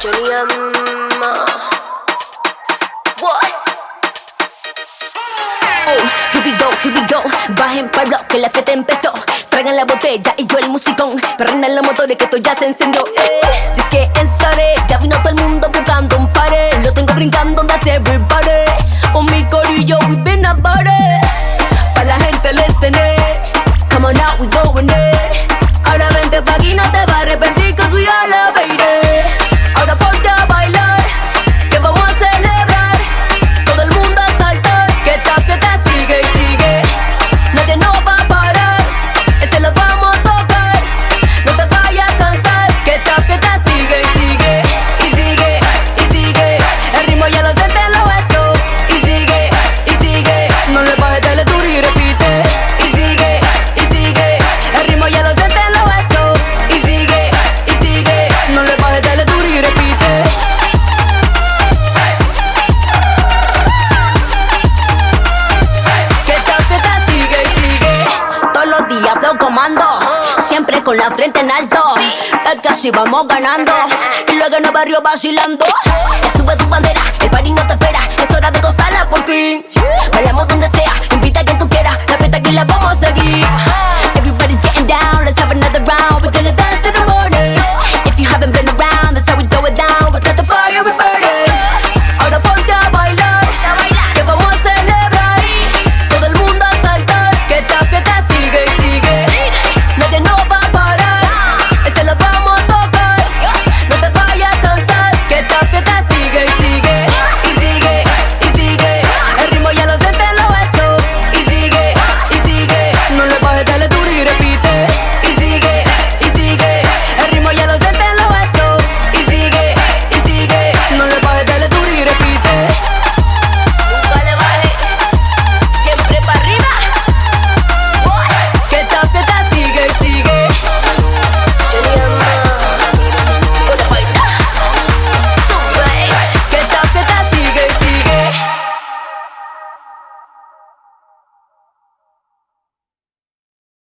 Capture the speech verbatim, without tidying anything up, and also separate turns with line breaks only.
Johnny Amma. What?
Oh, here we go, here we go. Bajen pa'l block que la fiesta empezó. Traigan la botella y yo el musicón. Perrendan los motores que esto ya se encendió. Eh, just getting started. Ya vino todo el mundo buscando un party. Lo tengo brincando, that's everybody. On mi corillo, we been about it. Pa' la gente listening. Come on out, we going it. Ahora vente pa' aquí, no te va a arrepentir, cause we all love it. Ahora ponte a bailar, que vamos a celebrar. Todo el mundo a saltar, que esta fiesta sigue y sigue. Nadie nos va a parar, ese lo vamos a tocar. No te vayas a cansar, que esta fiesta sigue y sigue. Y sigue, y sigue. El ritmo ya lo siente en los huesos. Y sigue, y sigue. No le bajes, dale duro y repite. Y sigue, y sigue. El ritmo ya lo siente en los huesos. Y sigue, y sigue. No le bajes, dale duro y repite. Que esta fiesta sigue y sigue. Todos los días flow comando, siempre con la frente en alto. Es que así vamos ganando. Y luego en el barrio vacilando. Ya sube tu bandera, el party no te espera. Es hora de gozarla por fin. Bailamos donde sea, invita a quien tú quieras. La fiesta aquí la vamos a seguir.